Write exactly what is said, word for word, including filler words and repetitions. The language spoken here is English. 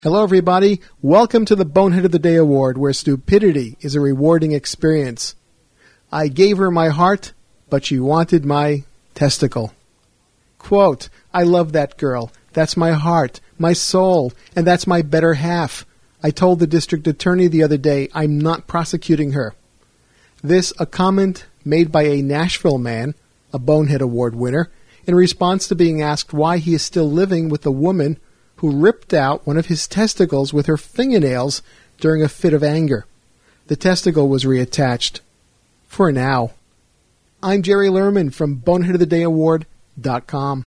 Hello, everybody. Welcome to the Bonehead of the Day Award, where stupidity is a rewarding experience. I gave her my heart, but she wanted my testicle. Quote, I love that girl. That's my heart, my soul, and that's my better half. I told the district attorney the other day I'm not prosecuting her. This a comment made by a Nashville man, a Bonehead Award winner, in response to being asked why he is still living with a woman who ripped out one of his testicles with her fingernails during a fit of anger. The testicle was reattached. For now. I'm Jerry Lerman from bonehead of the day award dot com.